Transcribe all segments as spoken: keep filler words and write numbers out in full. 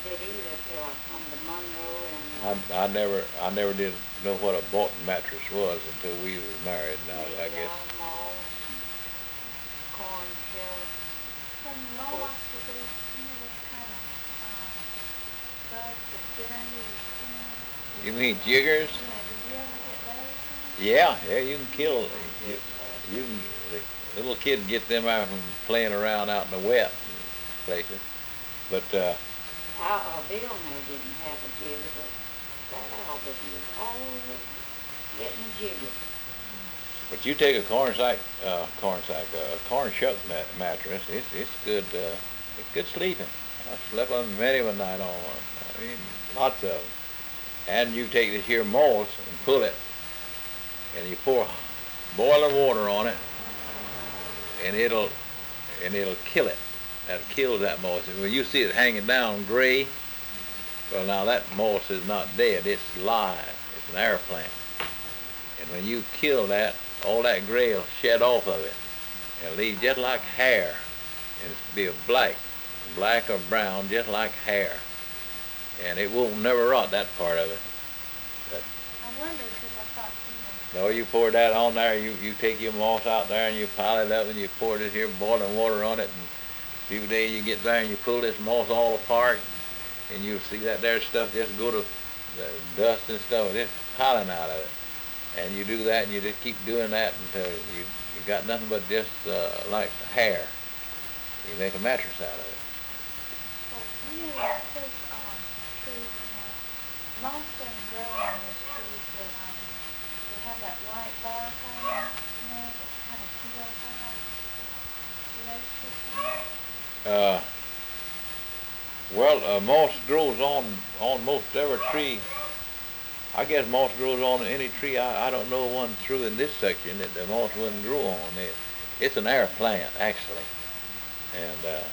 did either till I come to Monroe and, uh, I, I never, I never did know what a Bolton mattress was until we was married. Now I maybe guess. out malls, corn shells. When you mow off the bed, you know those kind of uh, bugs that get under your skin? You mean jiggers? Yeah, did you ever get those? Yeah, yeah. You can kill. You, you can. The little kids get them out from playing around out in the wet places. But uh, Our, our Bill May didn't have a jigger, but that Albert was always getting a jigger. but you take a corn sack, uh, corn sack, uh, a corn shuck mat mattress. It's it's good. Uh, it's good sleeping. I slept on many a night on one. I mean, lots of them. And you take this here moss and pull it, and you pour boiling water on it, and it'll and it'll kill it. That'll kill that moss. When you see it hanging down gray, well, now that moss is not dead. It's live. It's an air plant. And when you kill that, all that gray will shed off of it. It'll leave just like hair. And it'll be a black, black or brown, just like hair. And it won't never rot, that part of it. But I wonder because I thought, you know. no, you pour that on there, you, you take your moss out there and you pile it up and you pour this here boiling water on it, and a few days you get there and you pull this moss all apart, and you'll see that there stuff just go to the dust and stuff, just piling out of it. And you do that and you just keep doing that until you, you got nothing but just uh, like hair. You make a mattress out of it. Well, you know, those um, trees, uh, most of them grow on those trees that, um, that have that white bark on them, you know, that kind of peels out. You know, trees like that? Uh, well, uh, moss grows on on most every tree. I guess moss grows on any tree. I, I don't know one through in this section that the moss wouldn't grow on. It, it's an air plant, actually. And uh,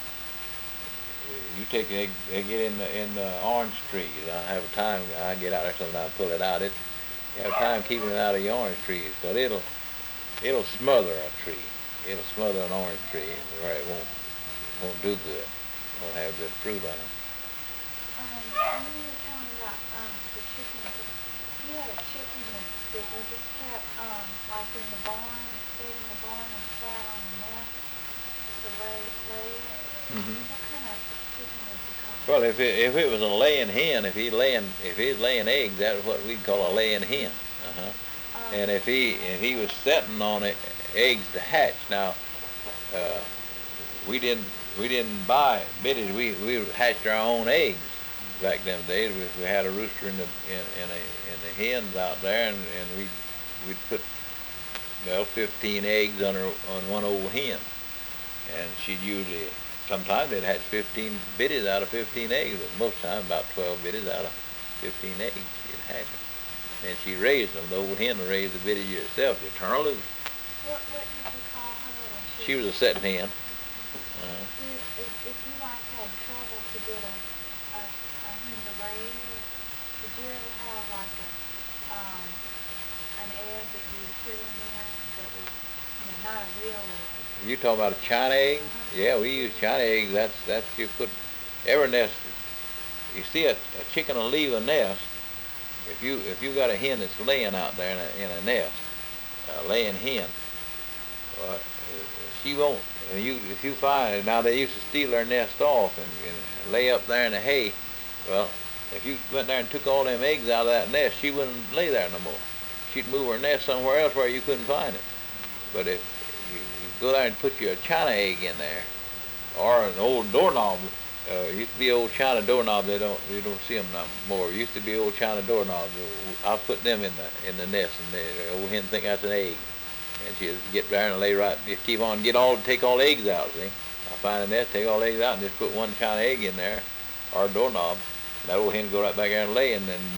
you take they, they get in the in the orange trees. I have a time. I get out there sometimes and pull it out. It you have time keeping it out of your orange trees, but it'll it'll smother a tree. It'll smother an orange tree where it won't won't do good. Won't have good fruit on it. Um, when you were talking about um, the chickens, you had a chicken that, that you just kept um, like in the barn, it stayed in the barn and sat on the nest to lay, lay. Mm-hmm. What kind of chicken would you call it? Well, if it if it was a laying hen, if he laying if he's laying eggs, that's what we'd call a laying hen. Uh-huh. Um, And if he if he was setting on it, eggs to hatch. Now, uh, we didn't we didn't buy biddies. We we hatched our own eggs back them days. We, we had a rooster in the in, in a in the hens out there, and, and we we'd put well fifteen eggs on her on one old hen, and she'd usually sometimes they'd hatch fifteen biddies out of fifteen eggs, but most times about twelve biddies out of fifteen eggs she'd hatch. And she raised them. The old hen raised the biddies herself. You turn her loose. What, what did you call her when she She was a setting hen. Uh-huh. Did, if, if you like had trouble to get a, a, a hen to lay, did you ever have like a, um, an egg that you would put in there that was, you know, not a real egg? You talking about a China egg? Uh-huh. Yeah, we use China eggs. That's that's you put every nest. You see a, a chicken will leave a nest. If you if you got a hen that's laying out there in a in a nest, a laying hen, uh, she won't. And you if you find it now, they used to steal their nest off and, and lay up there in the hay. Well, if you went there and took all them eggs out of that nest, she wouldn't lay there no more. She'd move her nest somewhere else where you couldn't find it. But if you, you go there and put your China egg in there, or an old doorknob. Uh, it used to be old China doorknob. They don't, you don't see them no more. It used to be old China doorknobs. I put them in the in the nest, and the old hen think that's an egg, and she'll get there and lay right. Just keep on, get all, take all the eggs out. See, I find a nest, take all the eggs out, and just put one China egg in there, or a doorknob. And that old hen go right back there and lay, and then